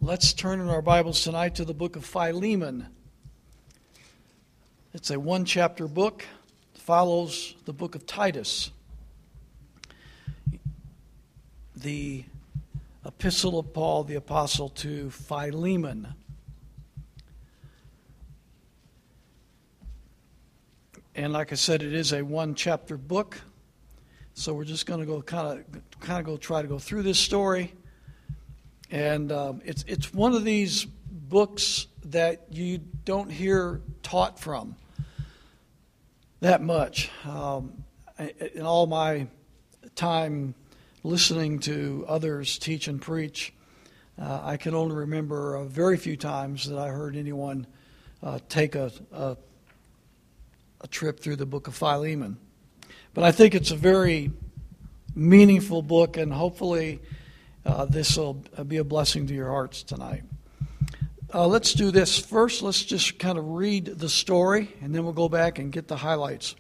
Let's turn in our Bibles tonight to the book of Philemon. It's a one-chapter book. It follows the book of Titus. The epistle of Paul the Apostle to Philemon. And like I said, it is a one-chapter book. So we're just going to go try to go through this story. And it's one of these books that you don't hear taught from that much. In all my time listening to others teach and preach, I can only remember very few times that I heard anyone take a trip through the book of Philemon. But I think it's a very meaningful book, and hopefully this will be a blessing to your hearts tonight. Let's do this. First, let's just kind of read the story, and then we'll go back and get the highlights.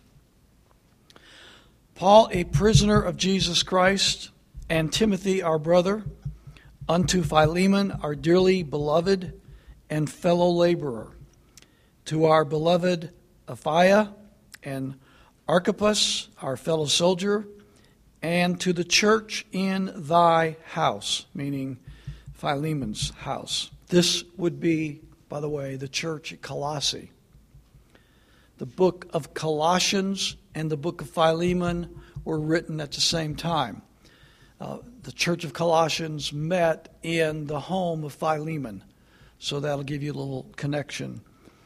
Paul, a prisoner of Jesus Christ, and Timothy, our brother, unto Philemon, our dearly beloved and fellow laborer, to our beloved Apphia and Archippus, our fellow soldier, and to the church in thy house, meaning Philemon's house. This would be, by the way, the church at Colossae. The book of Colossians and the book of Philemon were written at the same time. The church of Colossians met in the home of Philemon. So that'll give you a little connection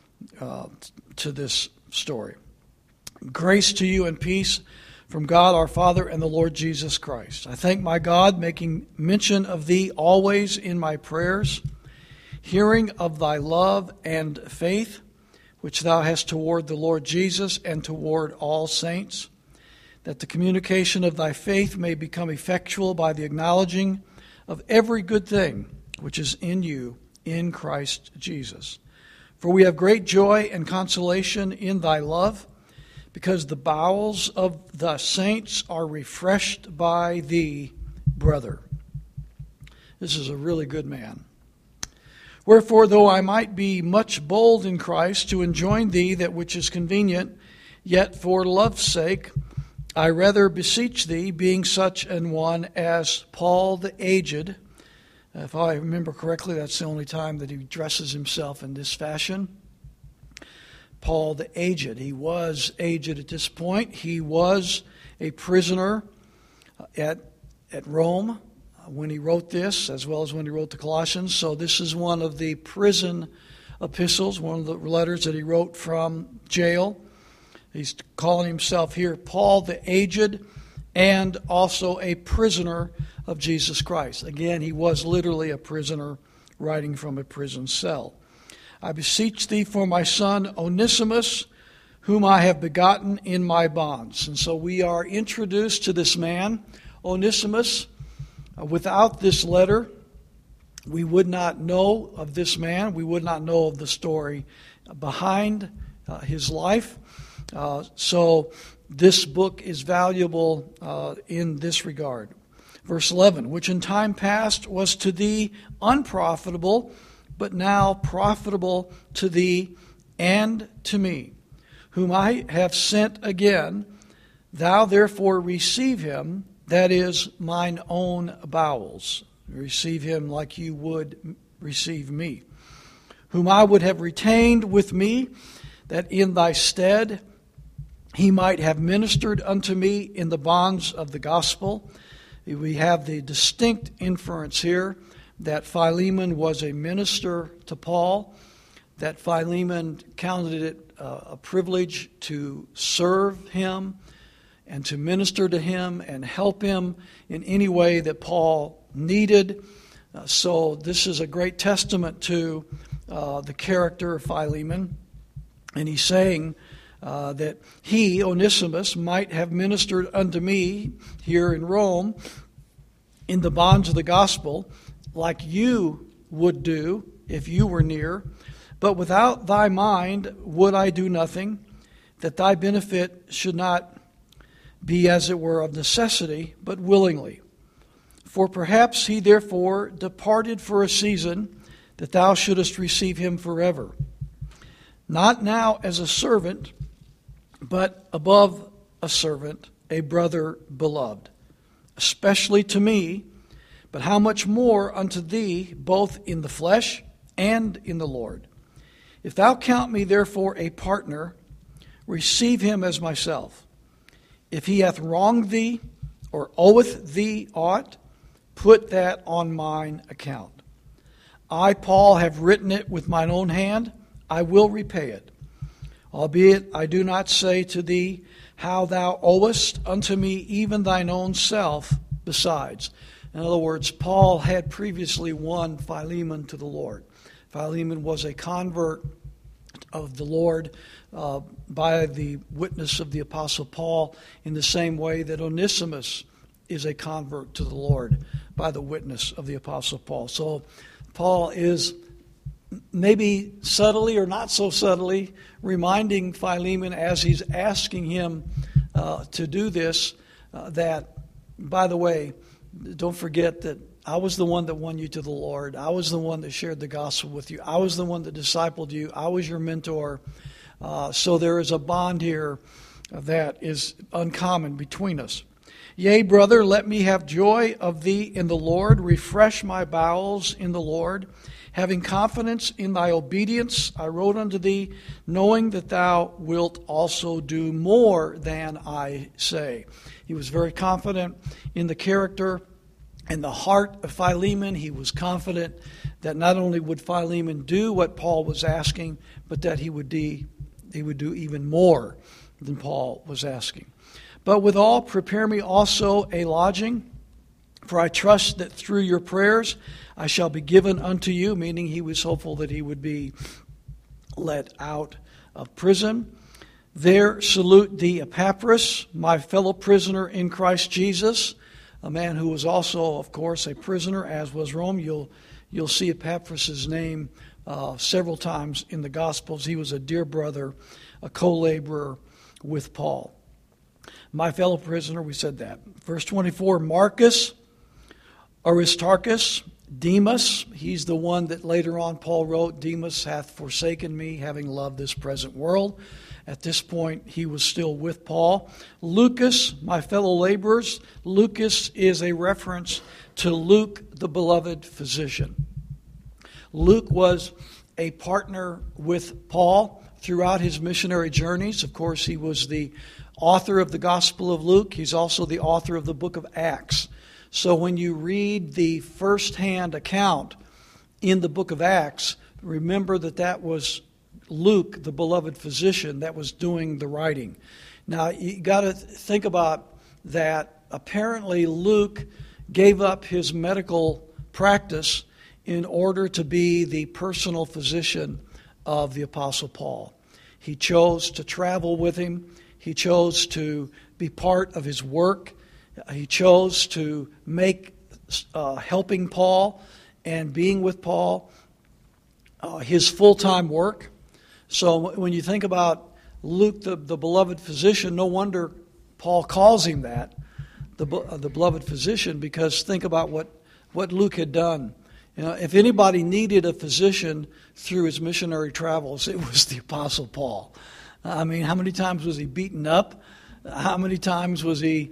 to this story. Grace to you and peace from God our Father and the Lord Jesus Christ. I thank my God, making mention of thee always in my prayers, hearing of thy love and faith, which thou hast toward the Lord Jesus and toward all saints, that the communication of thy faith may become effectual by the acknowledging of every good thing which is in you in Christ Jesus. For we have great joy and consolation in thy love, because the bowels of the saints are refreshed by thee, brother. This is a really good man. Wherefore, though I might be much bold in Christ to enjoin thee that which is convenient, yet for love's sake I rather beseech thee, being such an one as Paul the aged. If I remember correctly, that's the only time that he dresses himself in this fashion. Paul the aged. He was aged at this point. He was a prisoner at Rome when he wrote this, as well as when he wrote the Colossians. So this is one of the prison epistles, one of the letters that he wrote from jail. He's calling himself here Paul the aged, and also a prisoner of Jesus Christ. Again, he was literally a prisoner writing from a prison cell. I beseech thee for my son Onesimus, whom I have begotten in my bonds. And so we are introduced to this man, Onesimus. Without this letter, we would not know of this man. We would not know of the story behind his life. So this book is valuable in this regard. Verse 11, which in time past was to thee unprofitable, but now profitable to thee and to me, whom I have sent again. Thou therefore receive him, that is mine own bowels. Receive him like you would receive me, whom I would have retained with me, that in thy stead he might have ministered unto me in the bonds of the gospel. We have the distinct inference here that Philemon was a minister to Paul, that Philemon counted it a privilege to serve him and to minister to him and help him in any way that Paul needed. So this is a great testament to the character of Philemon. And he's saying that he, Onesimus, might have ministered unto me here in Rome in the bonds of the gospel, like you would do if you were near. But without thy mind would I do nothing, that thy benefit should not be as it were of necessity, but willingly. For perhaps he therefore departed for a season, that thou shouldest receive him forever. Not now as a servant, but above a servant, a brother beloved, especially to me, but how much more unto thee, both in the flesh and in the Lord. If thou count me therefore a partner, receive him as myself. If he hath wronged thee, or oweth thee aught, put that on mine account. I, Paul, have written it with mine own hand, I will repay it. Albeit I do not say to thee how thou owest unto me even thine own self besides. In other words, Paul had previously won Philemon to the Lord. Philemon was a convert of the Lord by the witness of the Apostle Paul, in the same way that Onesimus is a convert to the Lord by the witness of the Apostle Paul. So Paul is maybe subtly or not so subtly reminding Philemon, as he's asking him to do this, that, by the way, don't forget that I was the one that won you to the Lord. I was the one that shared the gospel with you. I was the one that discipled you. I was your mentor. So there is a bond here that is uncommon between us. Yea, brother, let me have joy of thee in the Lord. Refresh my bowels in the Lord. Having confidence in thy obedience, I wrote unto thee, knowing that thou wilt also do more than I say. He was very confident in the character and the heart of Philemon. He was confident that not only would Philemon do what Paul was asking, but that he would do even more than Paul was asking. But withal, prepare me also a lodging, for I trust that through your prayers I shall be given unto you, meaning he was hopeful that he would be let out of prison. There salute thee Epaphras, my fellow prisoner in Christ Jesus, a man who was also, of course, a prisoner, as was Rome. You'll see Epaphras' name several times in the Gospels. He was a dear brother, a co-laborer with Paul. My fellow prisoner, we said that. Verse 24, Marcus, Aristarchus, Demas, he's the one that later on Paul wrote, Demas hath forsaken me, having loved this present world. At this point, he was still with Paul. Lucas, my fellow laborers. Lucas is a reference to Luke, the beloved physician. Luke was a partner with Paul throughout his missionary journeys. Of course, he was the author of the Gospel of Luke. He's also the author of the book of Acts. So when you read the first-hand account in the book of Acts, remember that was Luke, the beloved physician, that was doing the writing. Now, you got to think about that. Apparently, Luke gave up his medical practice in order to be the personal physician of the Apostle Paul. He chose to travel with him. He chose to be part of his work. He chose to make helping Paul and being with Paul his full-time work. So when you think about Luke, the beloved physician, no wonder Paul calls him that, the beloved physician, because think about what Luke had done. You know, if anybody needed a physician through his missionary travels, it was the Apostle Paul. I mean, how many times was he beaten up? How many times was he,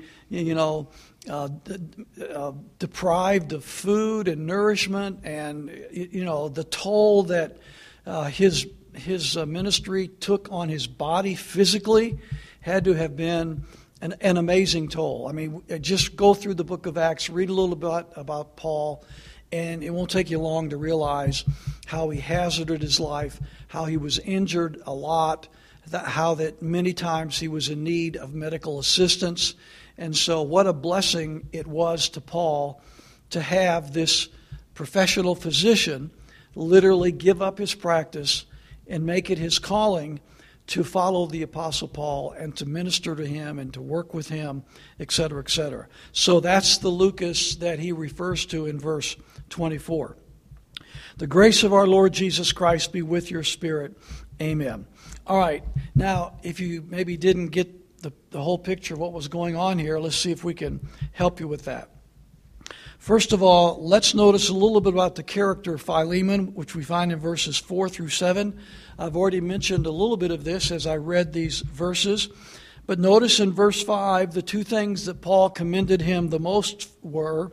deprived of food and nourishment, and the toll that his ministry took on his body physically had to have been an amazing toll. I mean, just go through the book of Acts, read a little bit about Paul, and it won't take you long to realize how he hazarded his life, how he was injured a lot, how that many times he was in need of medical assistance. And so what a blessing it was to Paul to have this professional physician literally give up his practice and make it his calling to follow the Apostle Paul and to minister to him and to work with him, etc., etc. So that's the Lucas that he refers to in verse 24. The grace of our Lord Jesus Christ be with your spirit. Amen. All right. Now, if you maybe didn't get the whole picture of what was going on here, let's see if we can help you with that. First of all, let's notice a little bit about the character of Philemon, which we find in verses 4 through 7. I've already mentioned a little bit of this as I read these verses. But notice in verse 5, the two things that Paul commended him the most were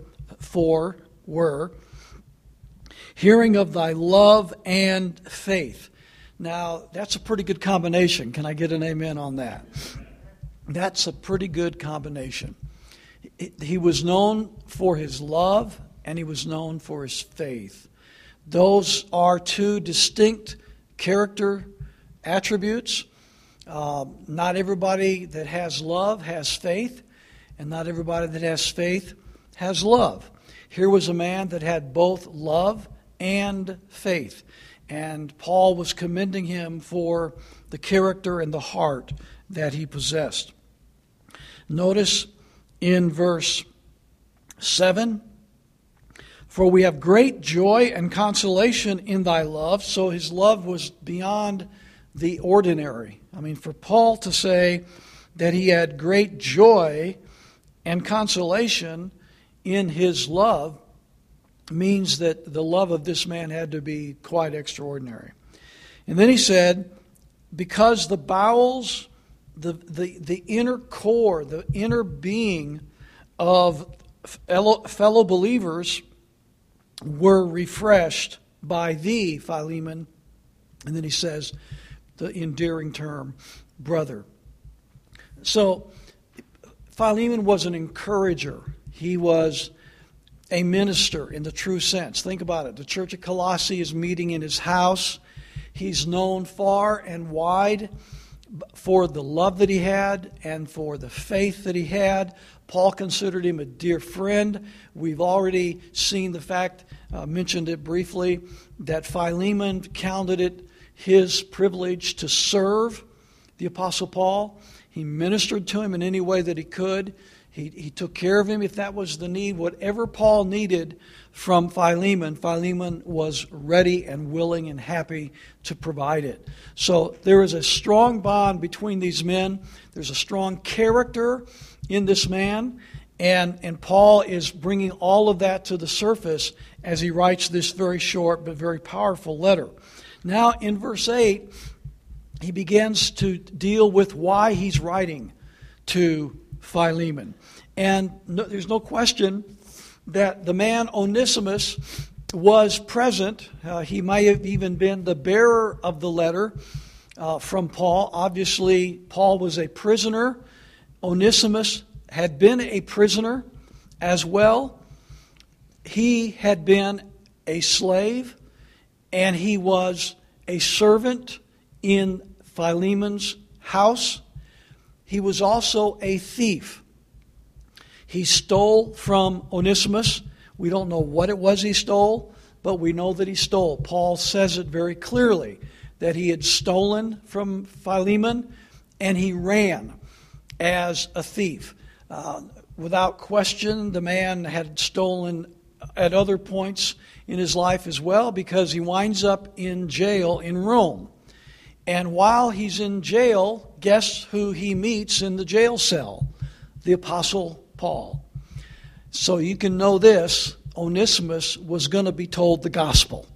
hearing of thy love and faith. Now, that's a pretty good combination. Can I get an amen on that? That's a pretty good combination. He was known for his love, and he was known for his faith. Those are two distinct character attributes. Not everybody that has love has faith, and not everybody that has faith has love. Here was a man that had both love and faith, and Paul was commending him for the character and the heart that he possessed. Notice in verse 7, for we have great joy and consolation in thy love. So his love was beyond the ordinary. I mean, for Paul to say that he had great joy and consolation in his love means that the love of this man had to be quite extraordinary. And then he said, because the bowels, the inner core, the inner being of fellow believers were refreshed by thee, Philemon. And then he says the endearing term, brother. So Philemon was an encourager. He was a minister in the true sense. Think about it. The church at Colossae is meeting in his house. He's known far and wide for the love that he had and for the faith that he had. Paul considered him a dear friend. We've already seen the fact, mentioned it briefly, that Philemon counted it his privilege to serve the Apostle Paul. He ministered to him in any way that he could. He took care of him if that was the need. Whatever Paul needed from Philemon, Philemon was ready and willing and happy to provide it. So there is a strong bond between these men. There's a strong character in this man. And Paul is bringing all of that to the surface as he writes this very short but very powerful letter. Now in verse 8, he begins to deal with why he's writing to Philemon. And there's no question that the man Onesimus was present. He might have even been the bearer of the letter from Paul. Obviously, Paul was a prisoner. Onesimus had been a prisoner as well. He had been a slave, and he was a servant in Philemon's house. He was also a thief. He stole from Onesimus. We don't know what it was he stole, but we know that he stole. Paul says it very clearly that he had stolen from Philemon, and he ran as a thief. Without question, the man had stolen at other points in his life as well, because he winds up in jail in Rome. And while he's in jail, guess who he meets in the jail cell? The Apostle Paul. So you can know this, Onesimus was going to be told the gospel.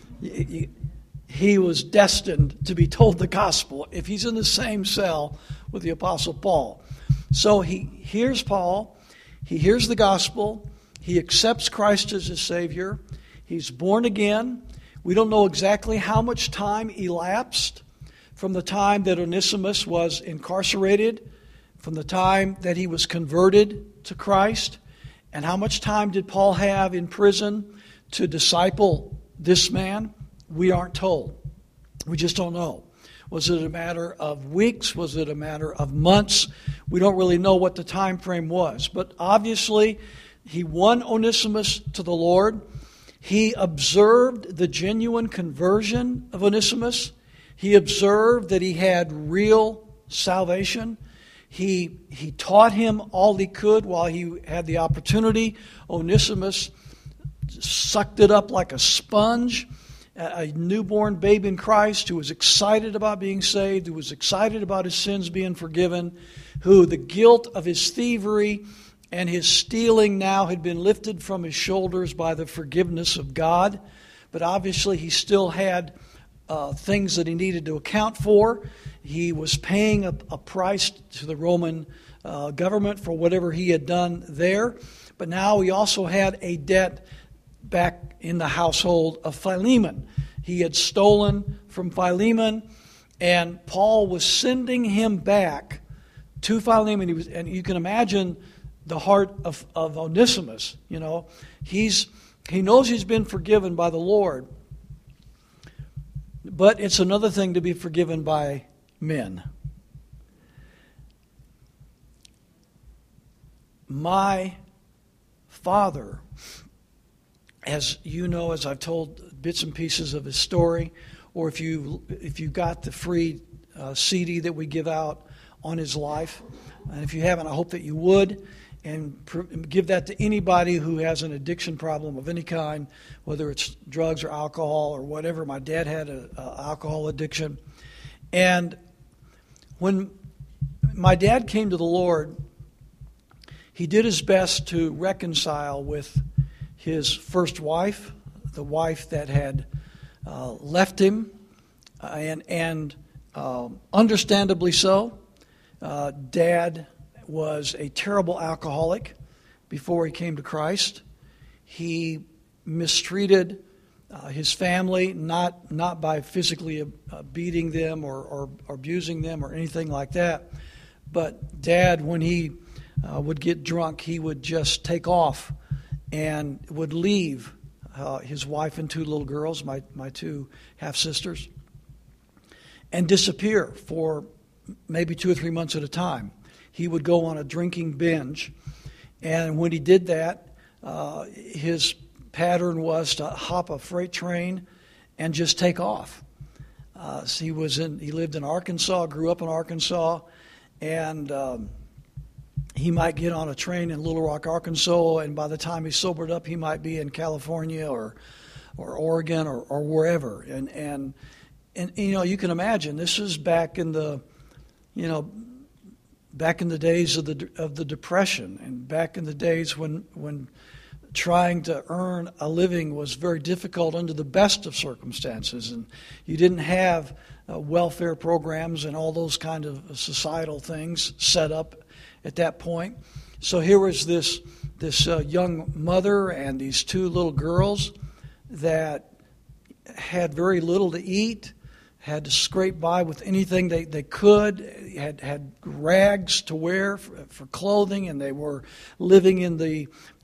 He was destined to be told the gospel if he's in the same cell with the Apostle Paul. So he hears Paul, he hears the gospel, he accepts Christ as his Savior, he's born again. We don't know exactly how much time elapsed from the time that Onesimus was incarcerated, from the time that he was converted to Christ, and how much time did Paul have in prison to disciple this man? We aren't told. We just don't know. Was it a matter of weeks? Was it a matter of months? We don't really know what the time frame was. But obviously, he won Onesimus to the Lord. He observed the genuine conversion of Onesimus. He observed that he had real salvation. He taught him all he could while he had the opportunity. Onesimus sucked it up like a sponge. A newborn babe in Christ who was excited about being saved, who was excited about his sins being forgiven, who the guilt of his thievery and his stealing now had been lifted from his shoulders by the forgiveness of God. But obviously he still had things that he needed to account for. He was paying a price to the Roman government for whatever he had done there. But now he also had a debt back in the household of Philemon. He had stolen from Philemon, and Paul was sending him back to Philemon. And you can imagine the heart of Onesimus. You know, he knows he's been forgiven by the Lord, but it's another thing to be forgiven by men. My father, as you know, as I've told bits and pieces of his story, or if you got the free CD that we give out on his life, and if you haven't, I hope that you would, and give that to anybody who has an addiction problem of any kind, whether it's drugs or alcohol or whatever. My dad had an alcohol addiction. And when my dad came to the Lord, he did his best to reconcile with his first wife, the wife that had left him, and understandably so. Dad was a terrible alcoholic before he came to Christ. He mistreated his family, not by physically beating them or abusing them or anything like that, but Dad, when he would get drunk, he would just take off and would leave his wife and two little girls, my two half-sisters, and disappear for maybe 2 or 3 months at a time. He would go on a drinking binge, and when he did that, his pattern was to hop a freight train and just take off. So he lived in Arkansas, grew up in Arkansas, and he might get on a train in Little Rock, Arkansas, and by the time he sobered up, he might be in California or Oregon or wherever. And you know, you can imagine this is back in the days of the Depression, and back in the days when trying to earn a living was very difficult under the best of circumstances, and you didn't have welfare programs and all those kind of societal things set up at that point. So here was this young mother and these two little girls that had very little to eat, had to scrape by with anything they could, had rags to wear for clothing, and they were living in the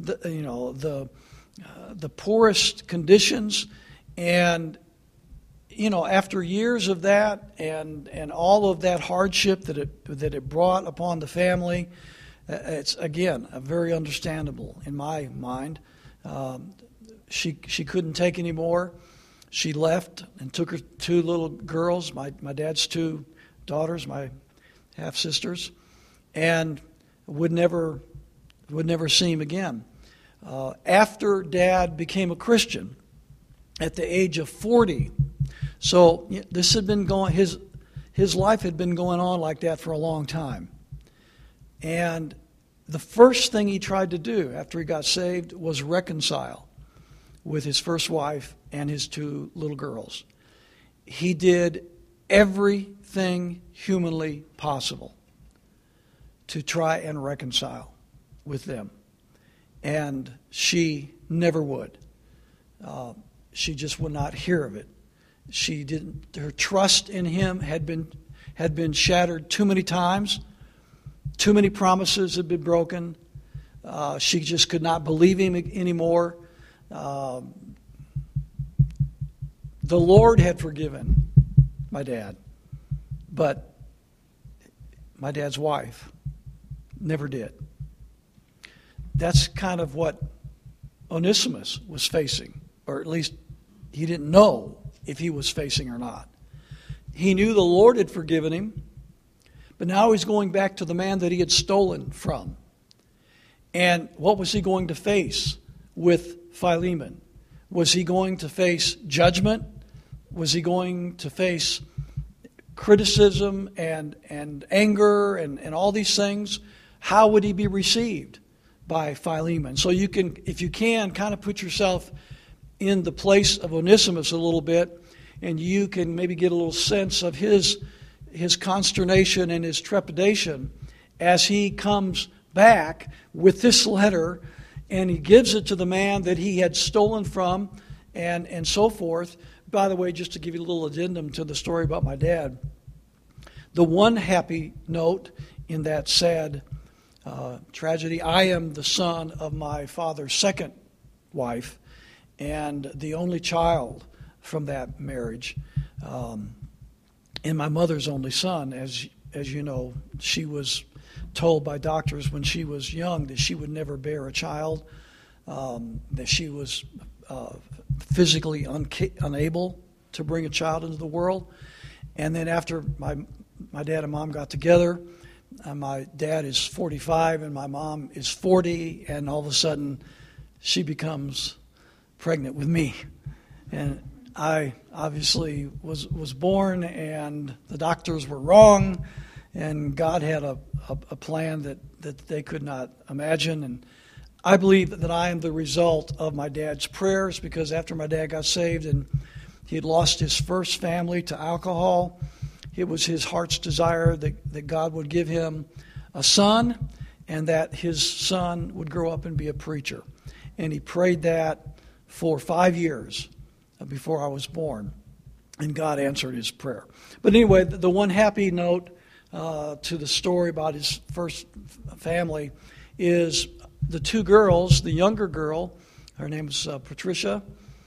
poorest conditions. And you know, after years of that and all of that hardship that it brought upon the family, it's again very understandable in my mind. She couldn't take any more. She left and took her two little girls, my dad's two daughters, my half-sisters, and would never see him again. After Dad became a Christian at the age of 40, so this had been going, his life had been going on like that for a long time. And the first thing he tried to do after he got saved was reconcile with his first wife and his two little girls. He did everything humanly possible to try and reconcile with them. And she never would. She just would not hear of it. She didn't. Her trust in him had been shattered too many times. Too many promises had been broken. She just could not believe him anymore. The Lord had forgiven my dad, but my dad's wife never did. That's kind of what Onesimus was facing, or at least he didn't know if he was facing or not. He knew the Lord had forgiven him, but now he's going back to the man that he had stolen from. And what was he going to face with Philemon? Was he going to face judgment? Was he going to face criticism and anger and all these things? How would he be received? by Philemon. So you can, if you can, kind of put yourself in the place of Onesimus a little bit, and you can maybe get a little sense of his consternation and his trepidation as he comes back with this letter, and he gives it to the man that he had stolen from, and so forth. By the way, just to give you a little addendum to the story about my dad, the one happy note in that sad tragedy, I am the son of my father's second wife and the only child from that marriage, and my mother's only son. As you know, she was told by doctors when she was young that she would never bear a child, that she was physically unable to bring a child into the world. And then after my dad and mom got together, my dad is 45 and my mom is 40, and all of a sudden she becomes pregnant with me. And I obviously was born, and the doctors were wrong, and God had a plan that they could not imagine. And I believe that I am the result of my dad's prayers, because after my dad got saved and he had lost his first family to alcohol, it was his heart's desire that God would give him a son, and that his son would grow up and be a preacher. And he prayed that for 5 years before I was born, and God answered his prayer. But anyway, the one happy note to the story about his first family is the two girls. The younger girl, her name is Patricia,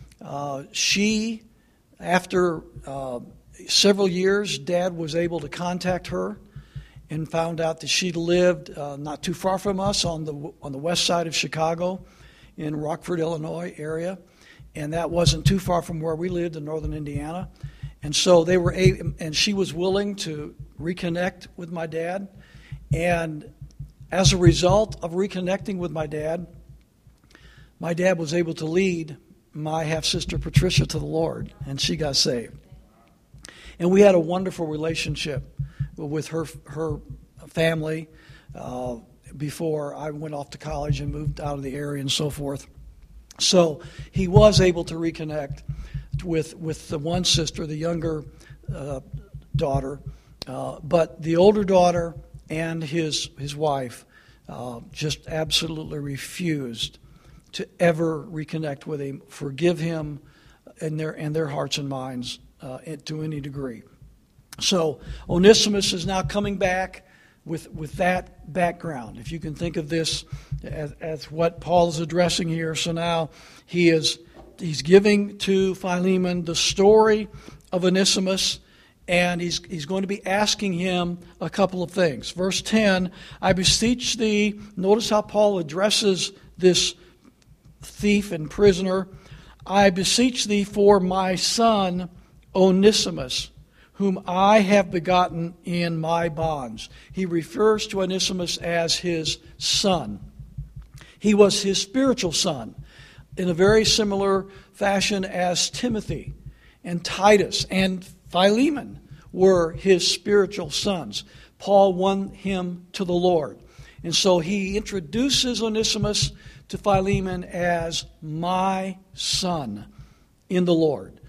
she, after several years, Dad was able to contact her and found out that she lived not too far from us on the west side of Chicago, in Rockford, Illinois area, and that wasn't too far from where we lived in northern Indiana. And so they were and she was willing to reconnect with my dad. And as a result of reconnecting with my dad was able to lead my half-sister Patricia to the Lord, and she got saved. And we had a wonderful relationship with her family before I went off to college and moved out of the area and so forth. So he was able to reconnect with the one sister, the younger daughter, but the older daughter and his wife just absolutely refused to ever reconnect with him, forgive him in their hearts and minds to any degree. So Onesimus is now coming back with that background. If you can think of this as what Paul is addressing here. So now he's giving to Philemon the story of Onesimus, and he's going to be asking him a couple of things. Verse 10, I beseech thee, notice how Paul addresses this thief and prisoner. I beseech thee for my son Onesimus, whom I have begotten in my bonds. He refers to Onesimus as his son. He was his spiritual son in a very similar fashion as Timothy and Titus and Philemon were his spiritual sons. Paul won him to the Lord. And so he introduces Onesimus to Philemon as my son in the Lord.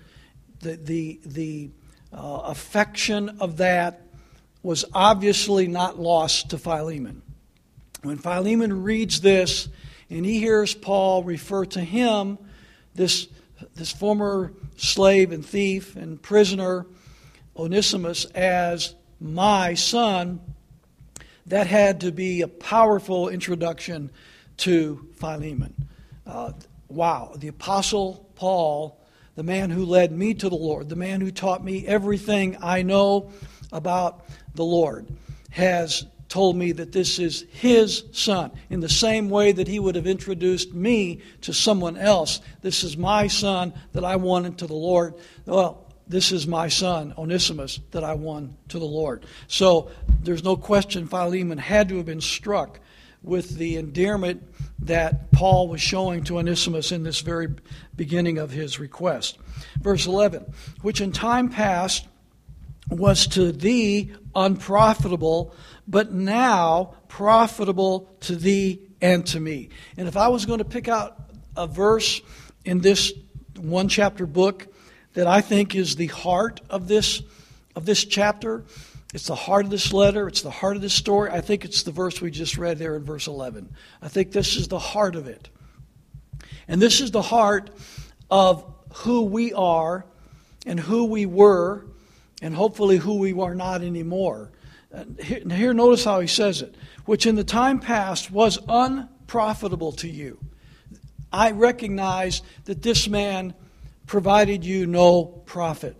The affection of that was obviously not lost to Philemon. When Philemon reads this and he hears Paul refer to him, this former slave and thief and prisoner, Onesimus, as my son, that had to be a powerful introduction to Philemon. Wow, the Apostle Paul, the man who led me to the Lord, the man who taught me everything I know about the Lord, has told me that this is his son. In the same way that he would have introduced me to someone else, this is my son that I won into the Lord. Well, this is my son, Onesimus, that I won to the Lord. So there's no question Philemon had to have been struck with the endearment that Paul was showing to Onesimus in this very beginning of his request. Verse 11, which in time past was to thee unprofitable, but now profitable to thee and to me. And if I was going to pick out a verse in this one chapter book that I think is the heart of this chapter, it's the heart of this letter, it's the heart of this story, I think it's the verse we just read there in verse 11. I think this is the heart of it. And this is the heart of who we are and who we were and hopefully who we are not anymore. Here, notice how he says it. Which in the time past was unprofitable to you. I recognize that this man provided you no profit.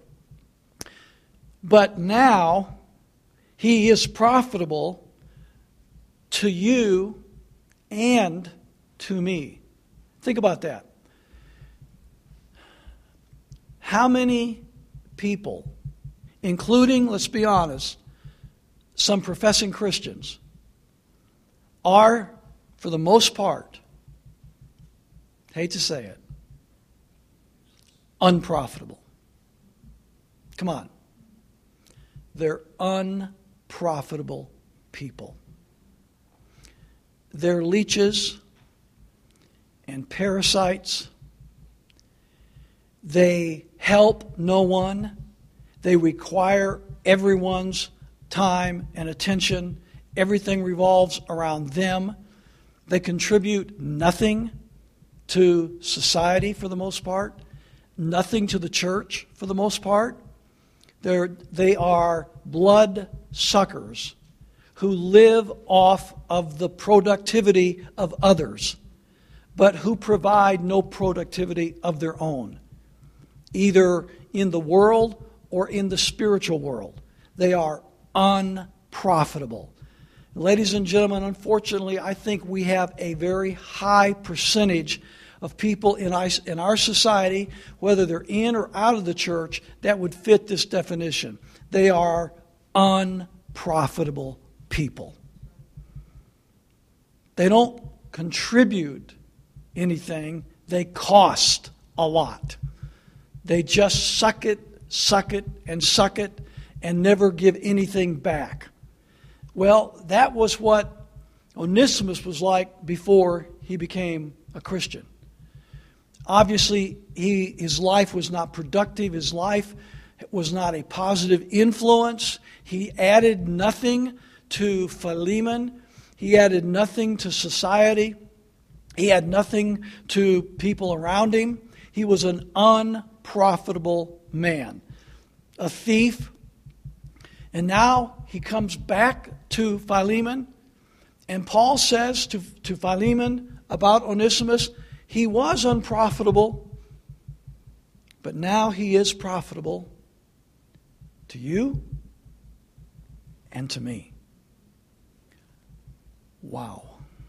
But now he is profitable to you and to me. Think about that. How many people, including, let's be honest, some professing Christians, are, for the most part, hate to say it, unprofitable? Come on. They're unprofitable people. They're leeches and parasites. They help no one. They require everyone's time and attention. Everything revolves around them. They contribute nothing to society for the most part, nothing to the church for the most part. They are blood suckers who live off of the productivity of others, but who provide no productivity of their own, either in the world or in the spiritual world. They are unprofitable. Ladies and gentlemen, unfortunately, I think we have a very high percentage of people in our society, whether they're in or out of the church, that would fit this definition. They are unprofitable people. They don't contribute anything. They cost a lot. They just suck it, and never give anything back. Well, that was what Onesimus was like before he became a Christian. Obviously, his life was not productive. His life was not a positive influence. He added nothing to Philemon. He added nothing to society. He had nothing to people around him. He was an unprofitable man, a thief. And now he comes back to Philemon, and Paul says to Philemon about Onesimus, he was unprofitable, but now he is profitable to you and to me. Wow.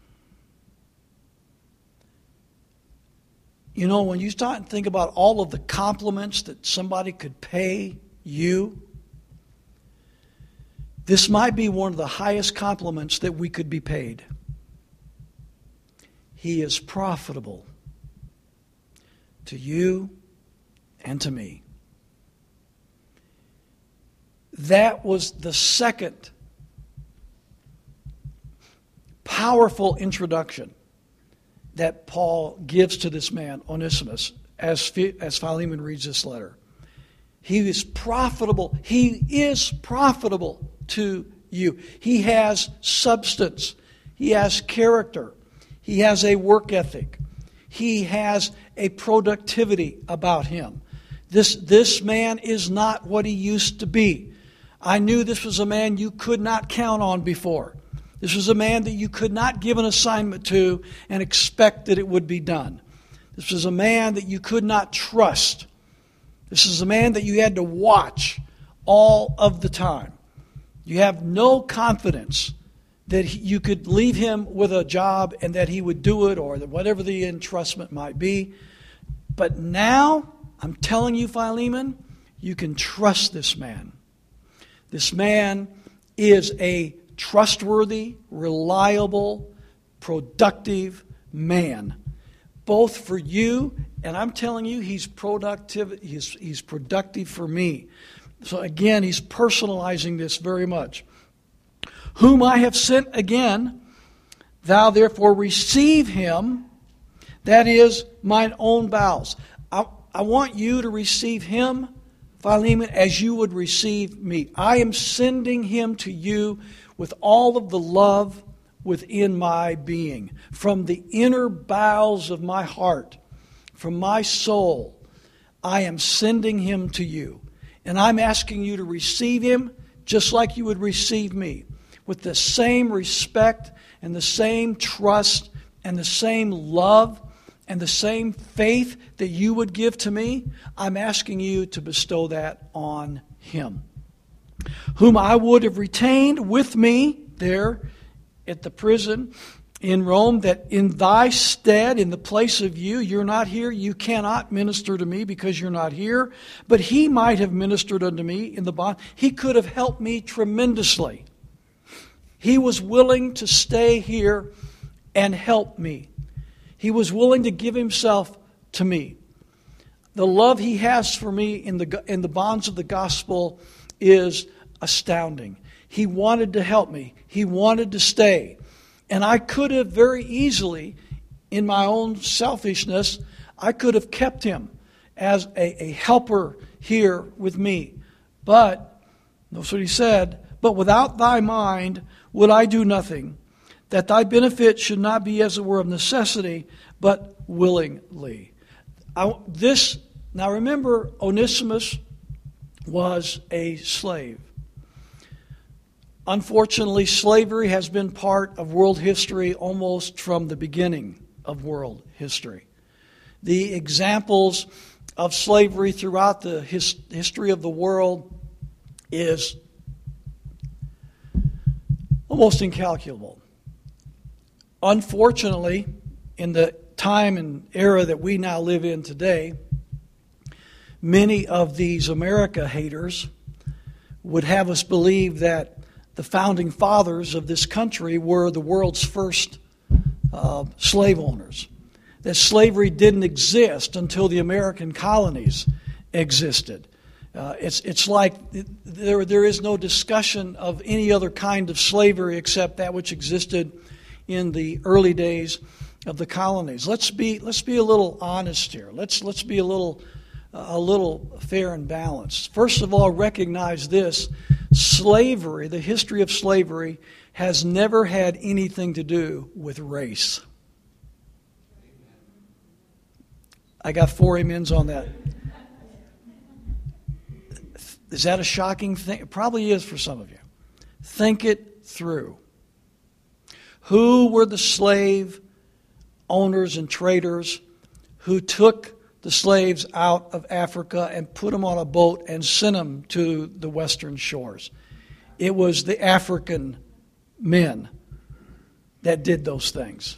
You know, when you start and think about all of the compliments that somebody could pay you, this might be one of the highest compliments that we could be paid. He is profitable to you and to me. That was the second powerful introduction that Paul gives to this man, Onesimus, as Philemon reads this letter. He is profitable. He is profitable to you. He has substance. He has character. He has a work ethic. He has a productivity about him. This man is not what he used to be. I knew this was a man you could not count on before. This was a man that you could not give an assignment to and expect that it would be done. This was a man that you could not trust. This is a man that you had to watch all of the time. You have no confidence that you could leave him with a job and that he would do it, or that whatever the entrustment might be. But now, I'm telling you, Philemon, you can trust this man. This man is a trustworthy, reliable, productive man, both for you, and I'm telling you, he's productive. He's productive for me. So again, he's personalizing this very much. Whom I have sent again, Thou therefore receive him, that is, mine own bowels. I want you to receive him, Philemon, as you would receive me. I am sending him to you with all of the love within my being. From the inner bowels of my heart, from my soul, I am sending him to you. And I'm asking you to receive him just like you would receive me, with the same respect and the same trust and the same love and the same faith that you would give to me. I'm asking you to bestow that on him, whom I would have retained with me there at the prison in Rome, that in thy stead, in the place of you, you're not here, you cannot minister to me because you're not here, but he might have ministered unto me in the bond. He could have helped me tremendously. He was willing to stay here and help me. He was willing to give himself to me. The love he has for me in the bonds of the gospel is astounding. He wanted to help me. He wanted to stay. And I could have very easily, in my own selfishness, I could have kept him as a helper here with me. But, notice what he said, but without thy mind would I do nothing, that thy benefit should not be as it were of necessity, but willingly. Now remember, Onesimus was a slave. Unfortunately, slavery has been part of world history almost from the beginning of world history. The examples of slavery throughout the history of the world is almost incalculable. Unfortunately, in the time and era that we now live in today, many of these America haters would have us believe that the founding fathers of this country were the world's first slave owners. That slavery didn't exist until the American colonies existed. It's like there is no discussion of any other kind of slavery except that which existed in the early days of the colonies. Let's be a little honest here. Let's be a little fair and balanced. First of all, recognize this: slavery, the history of slavery, has never had anything to do with race. I got 4 amens on that. Is that a shocking thing? It probably is for some of you. Think it through. Who were the slave owners and traders who took the slaves out of Africa and put them on a boat and sent them to the western shores? It was the African men that did those things.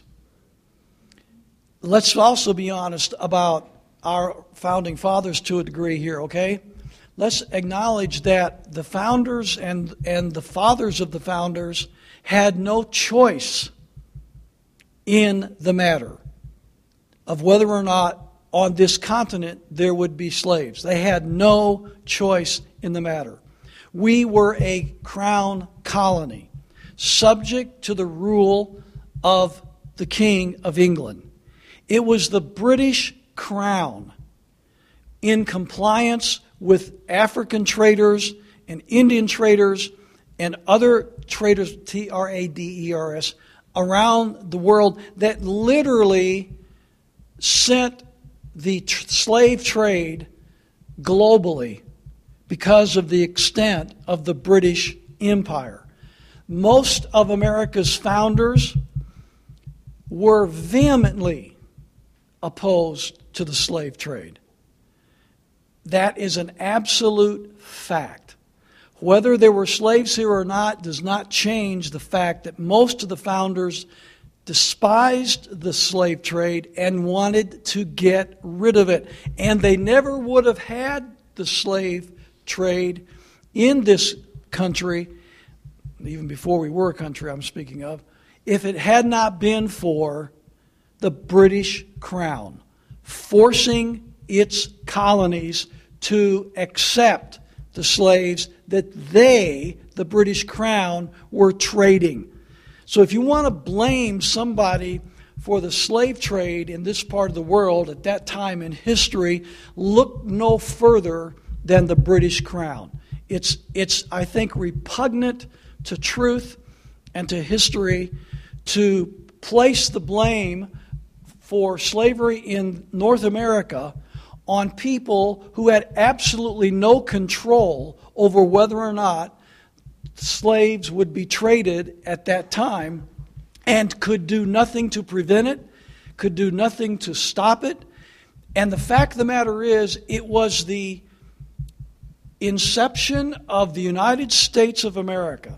Let's also be honest about our founding fathers to a degree here, okay? Let's acknowledge that the founders and the fathers of the founders had no choice in the matter of whether or not on this continent there would be slaves. They had no choice in the matter. We were a crown colony, subject to the rule of the King of England. It was the British Crown, in compliance with African traders and Indian traders and other traders, traders, around the world, that literally sent the slave trade globally because of the extent of the British Empire. Most of America's founders were vehemently opposed to the slave trade. That is an absolute fact. Whether there were slaves here or not does not change the fact that most of the founders despised the slave trade and wanted to get rid of it. And they never would have had the slave trade in this country, even before we were a country I'm speaking of, if it had not been for the British Crown forcing its colonies to accept the slaves that they, the British Crown, were trading. So if you want to blame somebody for the slave trade in this part of the world at that time in history, look no further than the British Crown. It's I think, repugnant to truth and to history to place the blame for slavery in North America on people who had absolutely no control over whether or not slaves would be traded at that time, and could do nothing to prevent it, could do nothing to stop it. And the fact of the matter is, it was the inception of the United States of America.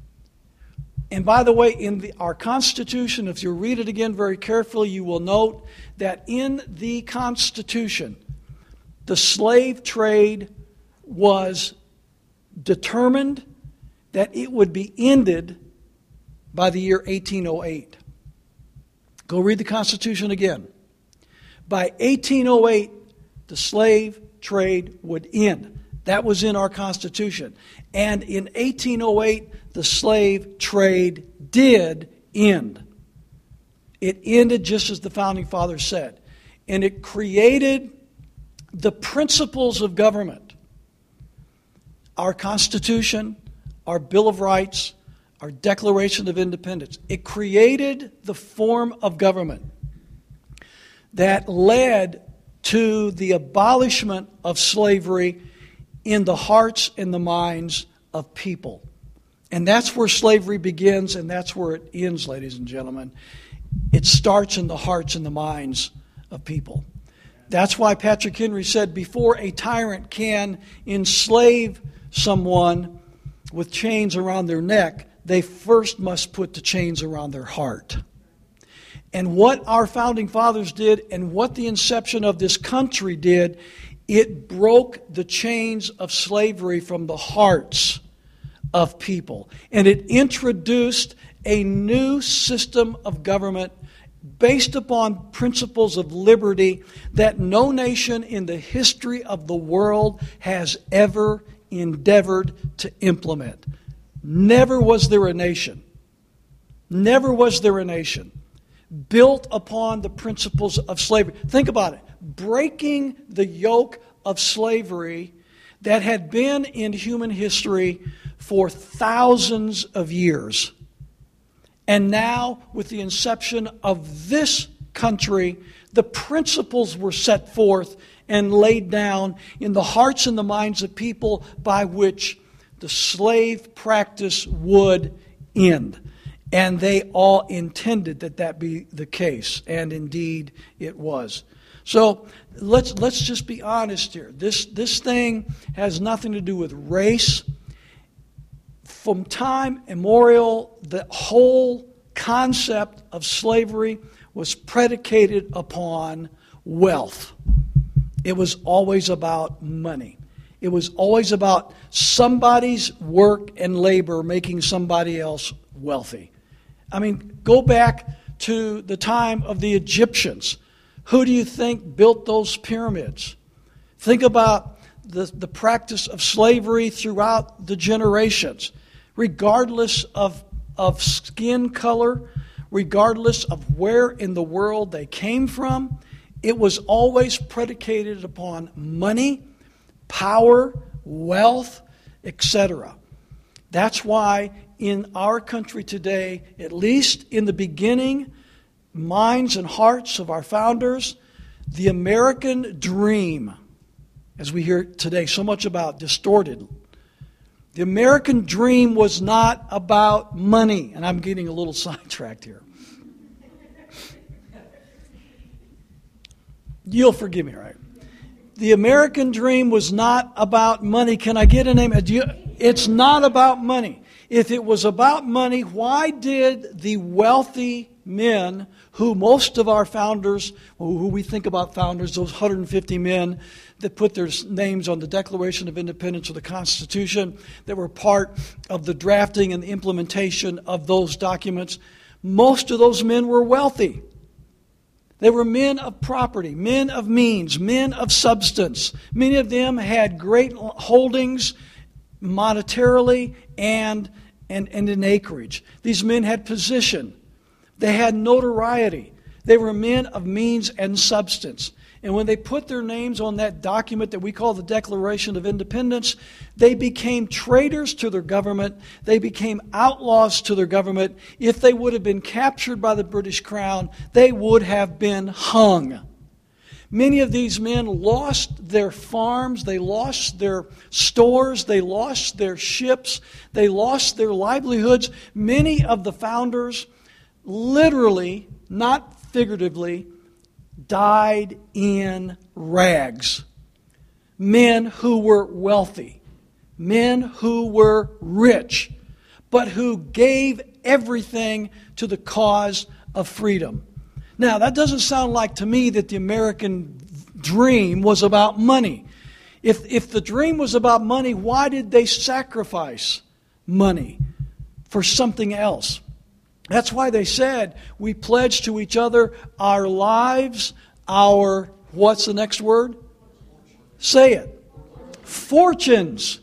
And by the way, in our Constitution, if you read it again very carefully, you will note that in the Constitution, the slave trade was determined that it would be ended by the year 1808. Go read the Constitution again. By 1808, the slave trade would end. That was in our Constitution. And in 1808, the slave trade did end. It ended just as the Founding Fathers said. And it created the principles of government. Our Constitution, our Bill of Rights, our Declaration of Independence. It created the form of government that led to the abolishment of slavery in the hearts and the minds of people. And that's where slavery begins, and that's where it ends, ladies and gentlemen. It starts in the hearts and the minds of people. That's why Patrick Henry said, before a tyrant can enslave someone with chains around their neck, they first must put the chains around their heart. And what our Founding Fathers did, and what the inception of this country did, it broke the chains of slavery from the hearts of people. And it introduced a new system of government based upon principles of liberty that no nation in the history of the world has ever endeavored to implement. Never was there a nation built upon the principles of slavery. Think about it. Breaking the yoke of slavery that had been in human history for thousands of years. And now, with the inception of this country, the principles were set forth and laid down in the hearts and the minds of people by which the slave practice would end. And they all intended that that be the case. And indeed it was. So let's just be honest here. This thing has nothing to do with race. From time immemorial, the whole concept of slavery was predicated upon wealth. It was always about money. It was always about somebody's work and labor making somebody else wealthy. I mean, go back to the time of the Egyptians. Who do you think built those pyramids? Think about the practice of slavery throughout the generations. Regardless of skin color, regardless of where in the world they came from, it was always predicated upon money, power, wealth, etc. That's why in our country today, at least in the beginning, minds and hearts of our founders, the American dream, as we hear today so much about, distorted. The American dream was not about money. And I'm getting a little sidetracked here. You'll forgive me, right? The American dream was not about money. Can I get a name? It's not about money. If it was about money, why did the wealthy men, who most of our founders, who we think about founders, those 150 men that put their names on the Declaration of Independence or the Constitution, that were part of the drafting and the implementation of those documents, most of those men were wealthy. They were men of property, men of means, men of substance. Many of them had great holdings monetarily and and in acreage. These men had position. They had notoriety. They were men of means and substance. And when they put their names on that document that we call the Declaration of Independence, they became traitors to their government. They became outlaws to their government. If they would have been captured by the British Crown, they would have been hung. Many of these men lost their farms, they lost their stores, they lost their ships, they lost their livelihoods. Many of the founders literally, not figuratively, died in rags. Men who were wealthy, men who were rich, but who gave everything to the cause of freedom. Now, that doesn't sound like to me that the American dream was about money. If the dream was about money, why did they sacrifice money for something else? That's why they said, we pledge to each other our lives, our, what's the next word? Say it. Fortunes.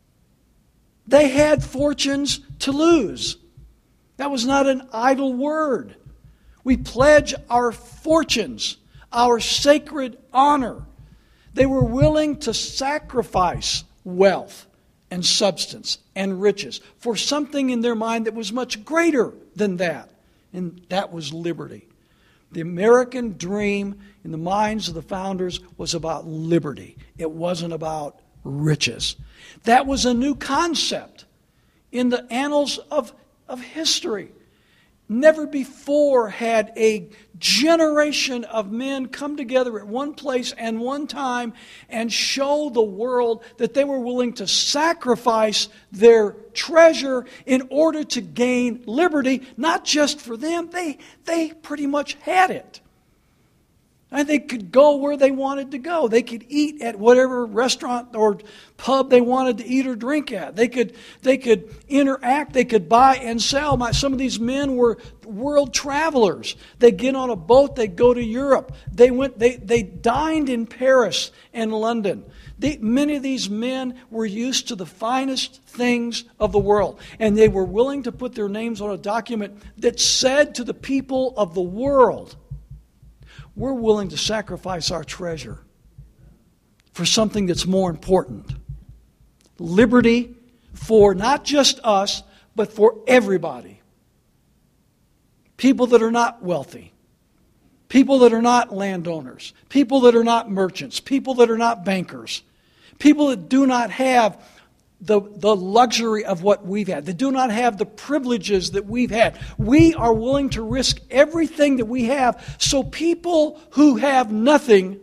They had fortunes to lose. That was not an idle word. We pledge our fortunes, our sacred honor. They were willing to sacrifice wealth and substance and riches for something in their mind that was much greater than that. And that was liberty. The American dream in the minds of the founders was about liberty. It wasn't about riches. That was a new concept in the annals of history. Never before had a generation of men come together at one place and one time and show the world that they were willing to sacrifice their treasure in order to gain liberty, not just for them. They pretty much had it. And they could go where they wanted to go. They could eat at whatever restaurant or pub they wanted to eat or drink at. They could interact. They could buy and sell. Some of these men were world travelers. They'd get on a boat. They'd go to Europe. They dined in Paris and London. Many of these men were used to the finest things of the world. And they were willing to put their names on a document that said to the people of the world, we're willing to sacrifice our treasure for something that's more important. Liberty for not just us, but for everybody. People that are not wealthy. People that are not landowners. People that are not merchants. People that are not bankers. People that do not have the luxury of what we've had. They do not have the privileges that we've had. We are willing to risk everything that we have so people who have nothing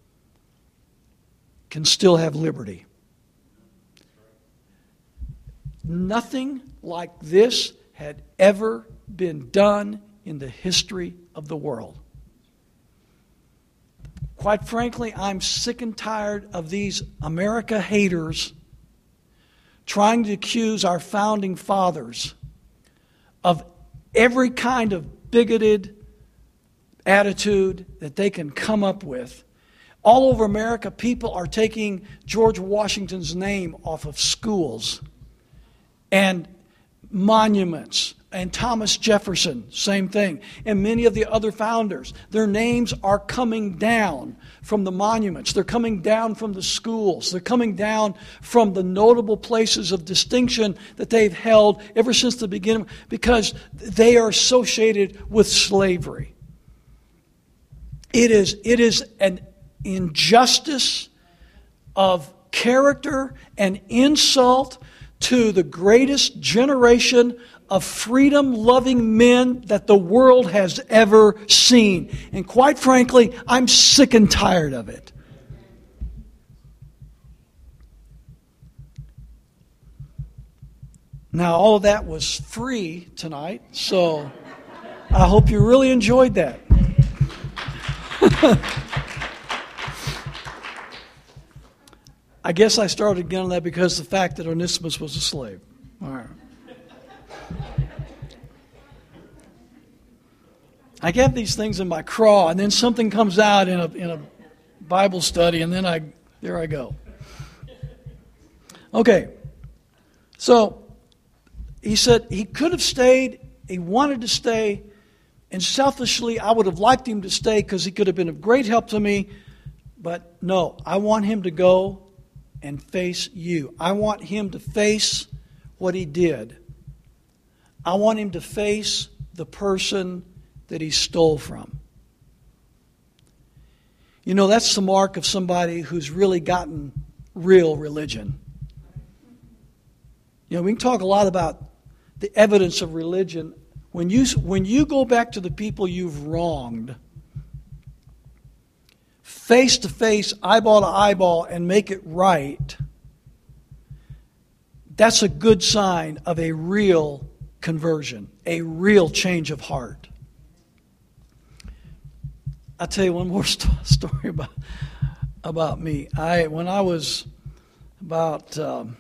can still have liberty. Nothing like this had ever been done in the history of the world. Quite frankly, I'm sick and tired of these America haters trying to accuse our founding fathers of every kind of bigoted attitude that they can come up with. All over America, people are taking George Washington's name off of schools and monuments. And Thomas Jefferson, same thing. And many of the other founders, their names are coming down from the monuments. They're coming down from the schools. They're coming down from the notable places of distinction that they've held ever since the beginning because they are associated with slavery. It is an injustice of character and insult to the greatest generation of freedom-loving men that the world has ever seen. And quite frankly, I'm sick and tired of it. Now, all of that was free tonight, so I hope you really enjoyed that. I guess I started again on that because of the fact that Onesimus was a slave. All right. I get these things in my craw, and then something comes out in a Bible study, and then there I go. Okay, so he said he could have stayed. He wanted to stay. And selfishly, I would have liked him to stay because he could have been of great help to me. But no, I want him to go and face you. I want him to face what he did. I want him to face the person that he stole from. You know, that's the mark of somebody who's really gotten real religion. You know, we can talk a lot about the evidence of religion. When you go back to the people you've wronged, face to face, eyeball to eyeball, and make it right, that's a good sign of a real conversion, a real change of heart. I'll tell you one more story about me. When I was about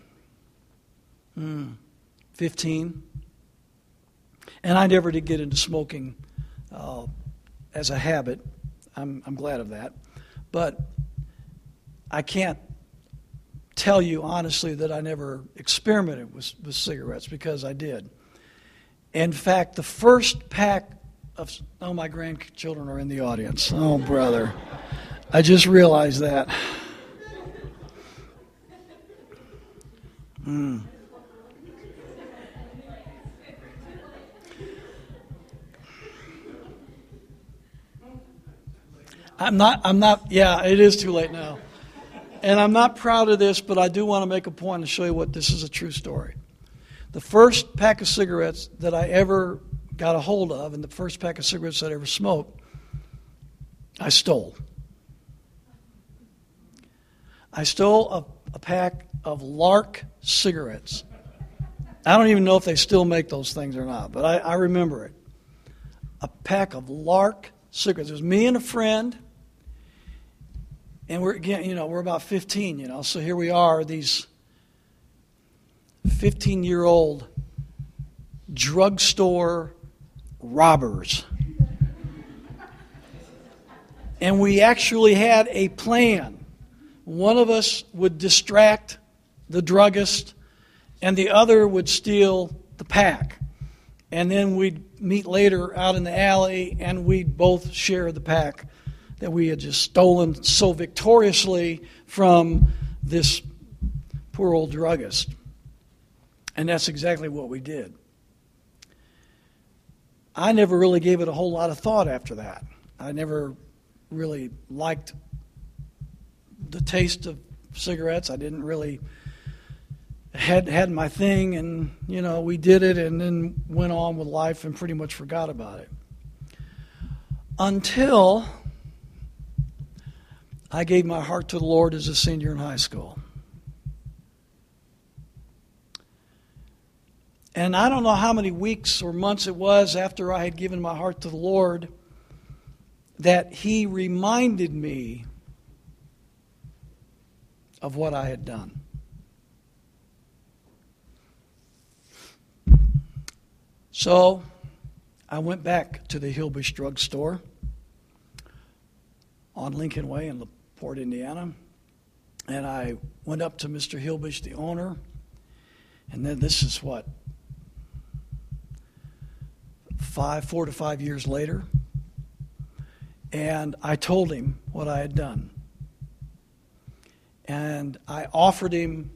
15, and I never did get into smoking as a habit. I'm glad of that. But I can't tell you honestly that I never experimented with cigarettes, because I did. In fact, the first pack of... Oh, my grandchildren are in the audience. Oh, brother. I just realized that. I'm not, yeah, it is too late now. And I'm not proud of this, but I do want to make a point and show you what this is a true story. The first pack of cigarettes that I ever got a hold of, and the first pack of cigarettes that I ever smoked, I stole. I stole a pack of Lark cigarettes. I don't even know if they still make those things or not, but I remember it. A pack of Lark cigarettes. It was me and a friend. And we're about 15, so here we are, these 15-year-old drugstore robbers. And we actually had a plan. One of us would distract the druggist, and the other would steal the pack. And then we'd meet later out in the alley, and we'd both share the pack that we had just stolen so victoriously from this poor old druggist. And that's exactly what we did. I never really gave it a whole lot of thought after that. I never really liked the taste of cigarettes. I didn't really had my thing, and we did it and then went on with life and pretty much forgot about it. Until I gave my heart to the Lord as a senior in high school. And I don't know how many weeks or months it was after I had given my heart to the Lord that He reminded me of what I had done. So I went back to the Hillbush Drug Store on Lincoln Way in LaPorte, Indiana. And I went up to Mr. Hillbush, the owner. And then this is 4 to 5 years later. And I told him what I had done. And I offered him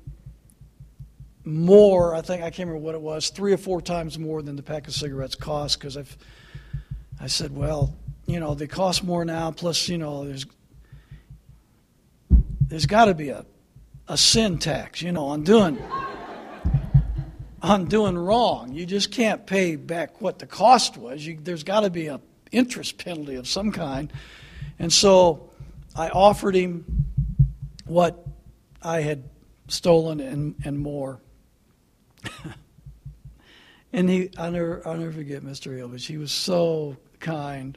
more, I can't remember what it was, 3 or 4 times more than the pack of cigarettes cost, because I said, well, they cost more now, plus, there's got to be a sin tax, on doing wrong. You just can't pay back what the cost was. There's got to be an interest penalty of some kind. And so I offered him what I had stolen and more. And I'll never forget Mr. Hillbush. He was so kind.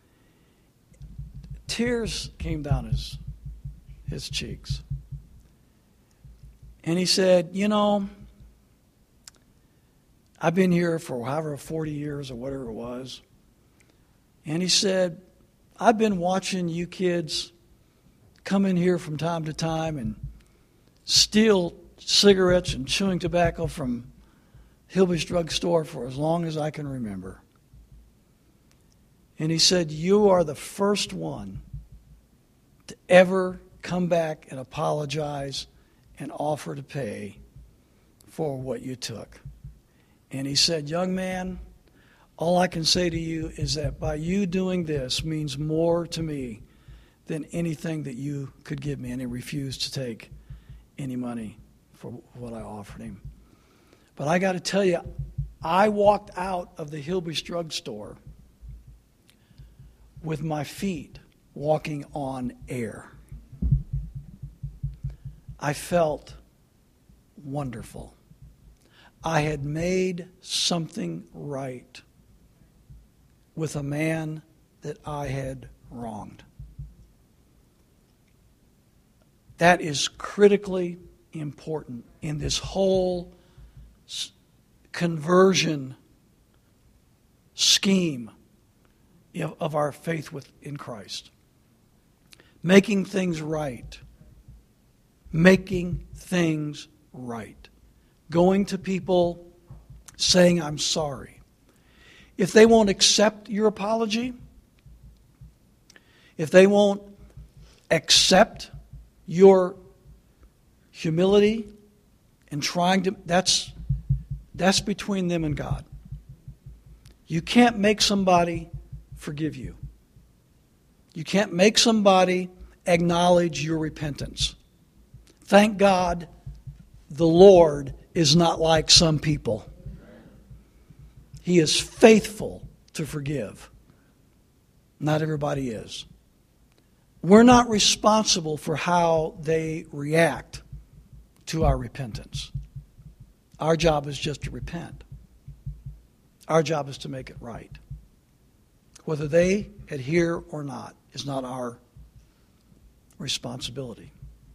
Tears came down his cheeks. And he said, I've been here for however 40 years or whatever it was. And he said, I've been watching you kids come in here from time to time and steal cigarettes and chewing tobacco from Hilby's drugstore for as long as I can remember. And he said, you are the first one to ever come back and apologize and offer to pay for what you took. And he said, young man, all I can say to you is that by you doing this means more to me than anything that you could give me. And he refused to take any money for what I offered him. But I got to tell you, I walked out of the Hilby's drugstore with my feet walking on air. I felt wonderful. I had made something right with a man that I had wronged. That is critically important in this whole conversion scheme of our faith in Christ. Making things right. Making things right. Going to people saying, I'm sorry. If they won't accept your apology, if they won't accept your humility and trying to, that's between them and God. You can't make somebody forgive you. You can't make somebody acknowledge your repentance. Thank God the Lord is not like some people. He is faithful to forgive. Not everybody is. We're not responsible for how they react to our repentance. Our job is just to repent. Our job is to make it right. Whether they adhere or not is not our responsibility.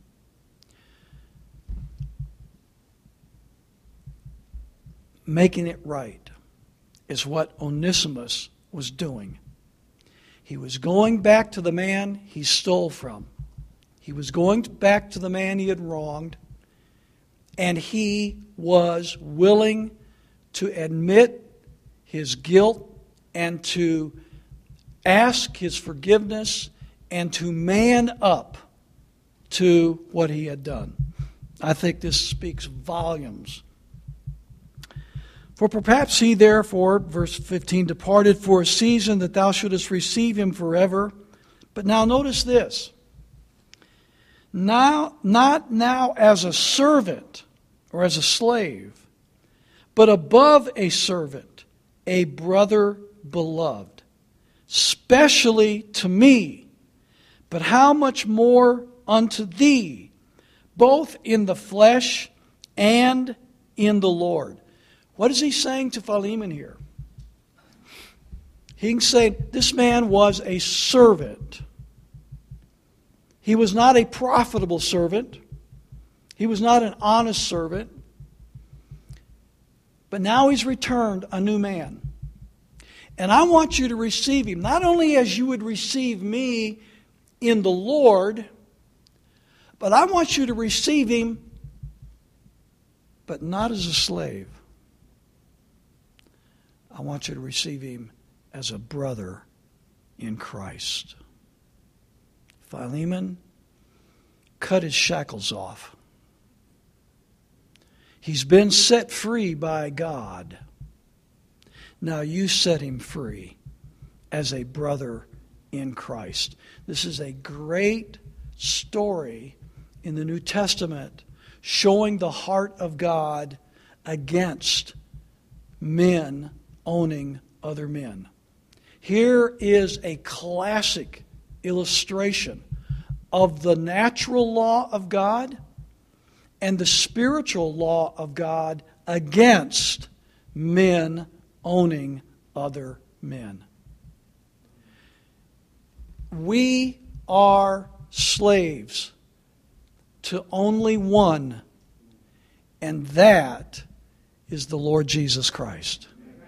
Making it right is what Onesimus was doing. He was going back to the man he stole from. He was going back to the man he had wronged, and he was willing to admit his guilt and to ask his forgiveness and to man up to what he had done. I think this speaks volumes. For perhaps he therefore, verse 15, departed for a season that thou shouldest receive him forever. But now notice this. Now, not now as a servant or as a slave, but above a servant, a brother beloved, specially to me, but how much more unto thee, both in the flesh and in the Lord. What is he saying to Philemon here? He's saying this man was a servant. He was not a profitable servant. He was not an honest servant. But now he's returned a new man. And I want you to receive him, not only as you would receive me in the Lord, but I want you to receive him, but not as a slave. I want you to receive him as a brother in Christ. Philemon, cut his shackles off. He's been set free by God. Now you set him free as a brother in Christ. This is a great story in the New Testament showing the heart of God against men owning other men. Here is a classic illustration of the natural law of God and the spiritual law of God against men owning other men. We are slaves to only one, and that is the Lord Jesus Christ.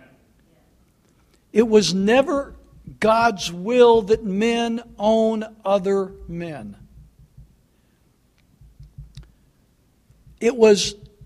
It was never God's will that men own other men. It was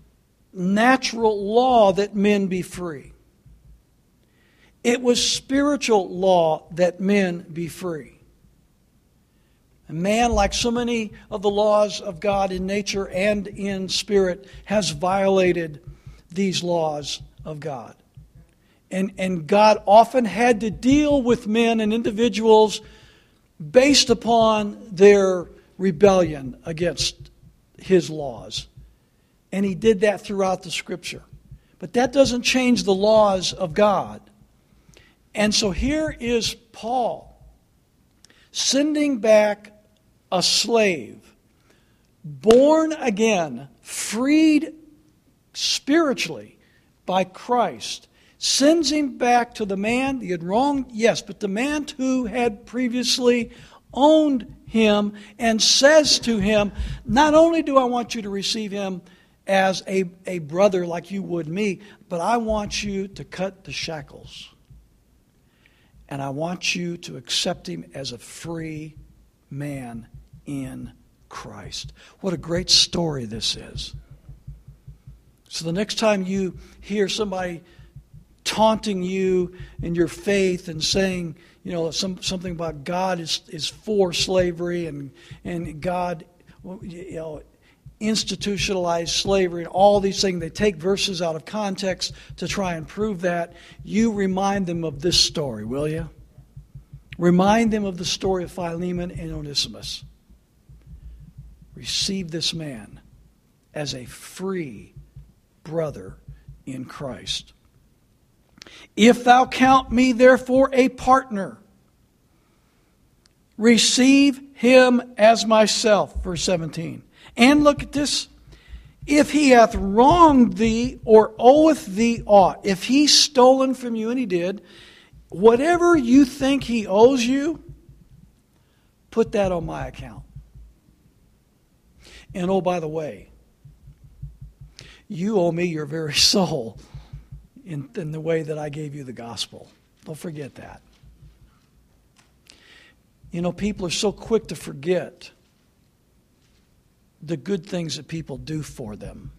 natural law that men be free. It was spiritual law that men be free. And man, like so many of the laws of God in nature and in spirit, has violated these laws of God. And God often had to deal with men and individuals based upon their rebellion against His laws. And He did that throughout the Scripture. But that doesn't change the laws of God. And so here is Paul sending back a slave, born again, freed spiritually by Christ, sends him back to the man he had wronged, yes, but the man who had previously owned him, and says to him, not only do I want you to receive him as a brother like you would me, but I want you to cut the shackles. And I want you to accept him as a free man in Christ. What a great story this is. So the next time you hear somebody taunting you in your faith and saying, something about God is for slavery and God, institutionalized slavery and all these things, they take verses out of context to try and prove that. You remind them of this story, will you? Remind them of the story of Philemon and Onesimus. Receive this man as a free brother in Christ. If thou count me therefore a partner, receive him as myself. Verse 17. And look at this. If he hath wronged thee or oweth thee aught, if he's stolen from you, and he did, whatever you think he owes you, put that on my account. And oh, by the way, you owe me your very soul in the way that I gave you the gospel. Don't forget that. People are so quick to forget the good things that people do for them.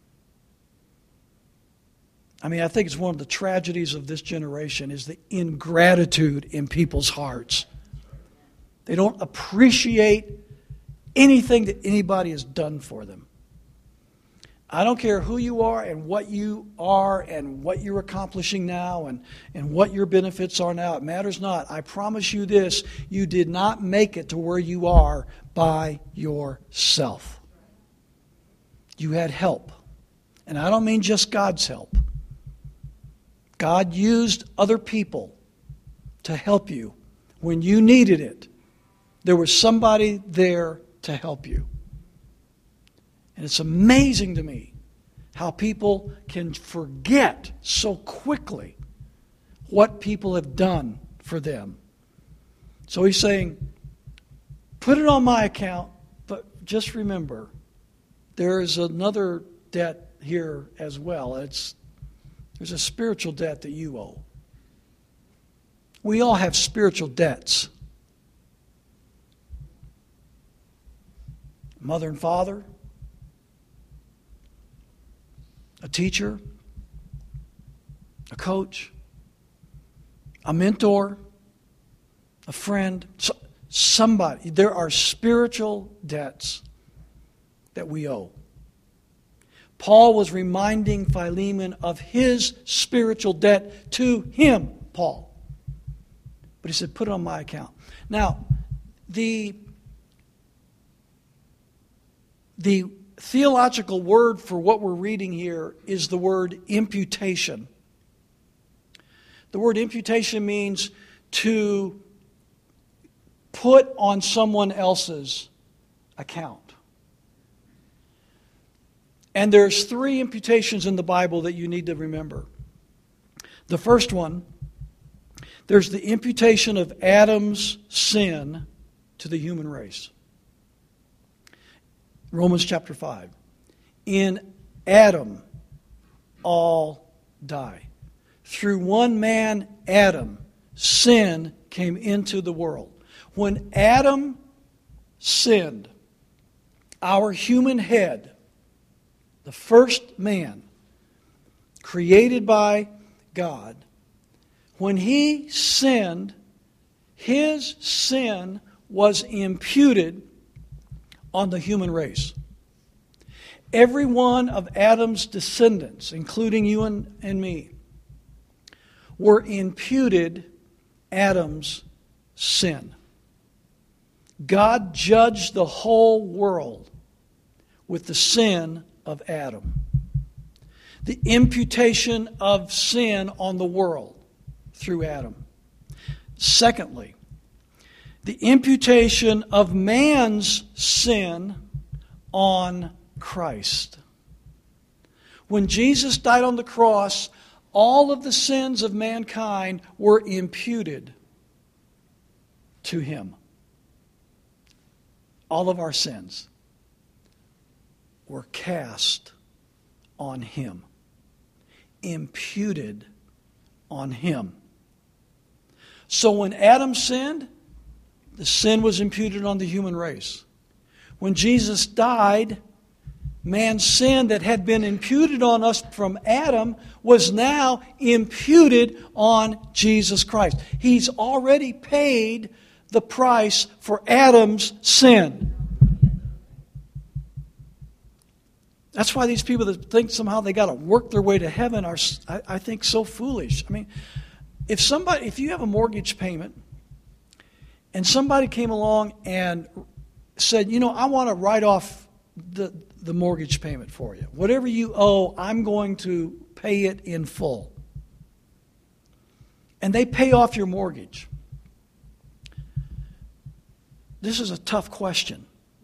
I think it's one of the tragedies of this generation is the ingratitude in people's hearts. They don't appreciate anything that anybody has done for them. I don't care who you are and what you're accomplishing now and what your benefits are now. It matters not. I promise you this, you did not make it to where you are by yourself. You had help. And I don't mean just God's help. God used other people to help you when you needed it. There was somebody there to help you. And it's amazing to me how people can forget so quickly what people have done for them. So he's saying, put it on my account, but just remember, there is another debt here as well. There's a spiritual debt that you owe. We all have spiritual debts. Mother and father, a teacher, a coach, a mentor, a friend, somebody. There are spiritual debts that we owe. Paul was reminding Philemon of his spiritual debt to him, Paul. But he said, put it on my account. Now, the theological word for what we're reading here is the word imputation. The word imputation means to put on someone else's account. And there's 3 imputations in the Bible that you need to remember. The first one, there's the imputation of Adam's sin to the human race. Romans chapter 5. In Adam, all die. Through one man, Adam, sin came into the world. When Adam sinned, our human head the first man, created by God, when he sinned, his sin was imputed on the human race. Every one of Adam's descendants, including you and me, were imputed Adam's sin. God judged the whole world with the sin of Adam. The imputation of sin on the world through Adam. Secondly, the imputation of man's sin on Christ. When Jesus died on the cross, all of the sins of mankind were imputed to him. All of our sins were cast on him, imputed on him. So when Adam sinned, the sin was imputed on the human race. When Jesus died, man's sin that had been imputed on us from Adam was now imputed on Jesus Christ. He's already paid the price for Adam's sin. That's why these people that think somehow they got to work their way to heaven are, I think, so foolish. I mean, if you have a mortgage payment and somebody came along and said, I want to write off the mortgage payment for you. Whatever you owe, I'm going to pay it in full. And they pay off your mortgage. This is a tough question.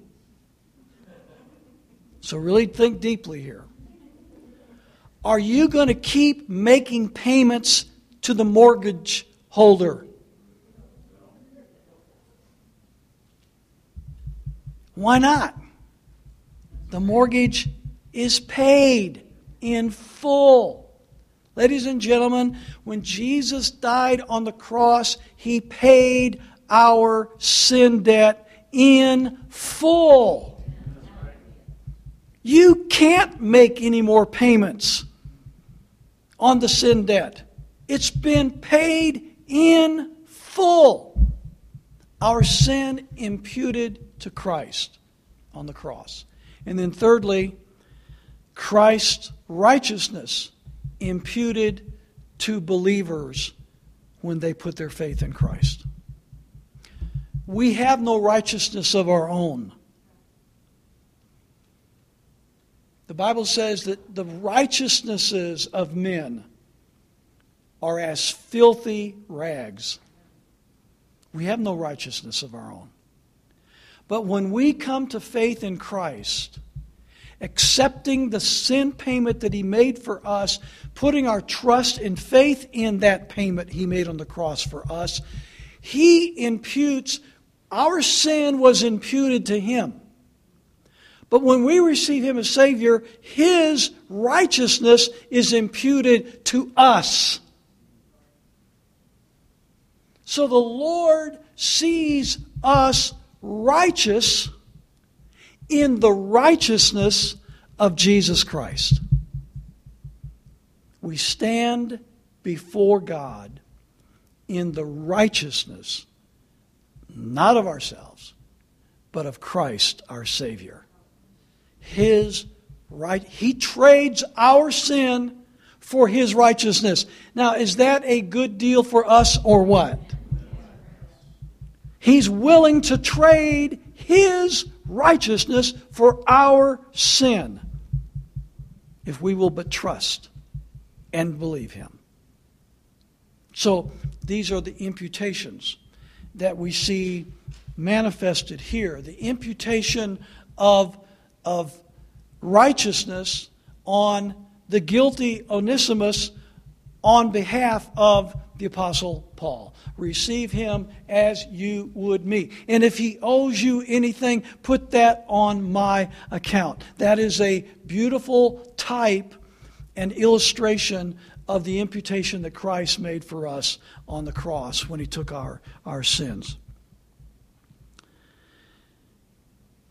So really think deeply here. Are you going to keep making payments to the mortgage holder? Why not? The mortgage is paid in full. Ladies and gentlemen, when Jesus died on the cross, He paid our sin debt in full. You can't make any more payments on the sin debt. It's been paid in full. Our sin imputed to Christ on the cross. And then thirdly, Christ's righteousness imputed to believers when they put their faith in Christ. We have no righteousness of our own. The Bible says that the righteousnesses of men are as filthy rags. We have no righteousness of our own. But when we come to faith in Christ, accepting the sin payment that He made for us, putting our trust and faith in that payment He made on the cross for us, He imputes, our sin was imputed to Him. But when we receive Him as Savior, His righteousness is imputed to us. So the Lord sees us righteous in the righteousness of Jesus Christ. We stand before God in the righteousness, not of ourselves, but of Christ our Savior. His right, He trades our sin for His righteousness. Now, is that a good deal for us or what? He's willing to trade His righteousness for our sin if we will but trust and believe Him. So these are the imputations that we see manifested here. The imputation of righteousness on the guilty Onesimus on behalf of the Apostle Paul. Receive him as you would me. And if he owes you anything, put that on my account. That is a beautiful type and illustration of the imputation that Christ made for us on the cross when He took our sins.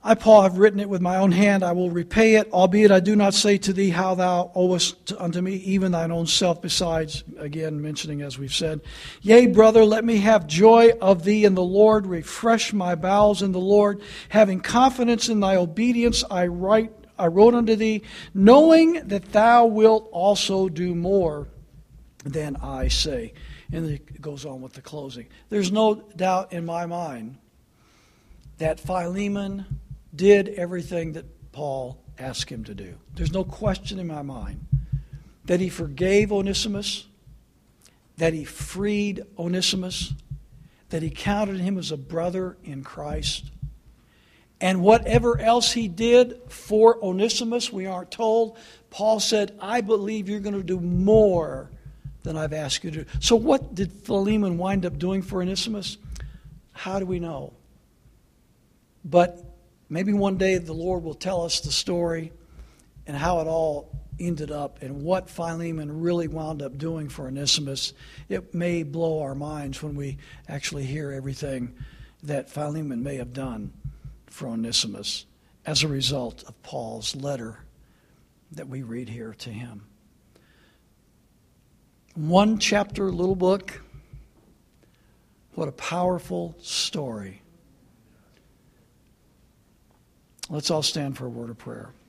I, Paul, have written it with my own hand. I will repay it, albeit I do not say to thee how thou owest unto me, even thine own self besides, again mentioning as we've said. Yea, brother, let me have joy of thee in the Lord. Refresh my bowels in the Lord. Having confidence in thy obedience, I wrote unto thee, knowing that thou wilt also do more than I say. And it goes on with the closing. There's no doubt in my mind that Philemon did everything that Paul asked him to do. There's no question in my mind that he forgave Onesimus, that he freed Onesimus, that he counted him as a brother in Christ. And whatever else he did for Onesimus, we aren't told. Paul said, I believe you're going to do more than I've asked you to do. So what did Philemon wind up doing for Onesimus? How do we know? But maybe one day the Lord will tell us the story and how it all ended up and what Philemon really wound up doing for Onesimus. It may blow our minds when we actually hear everything that Philemon may have done for Onesimus as a result of Paul's letter that we read here to him. One chapter, little book. What a powerful story. Let's all stand for a word of prayer.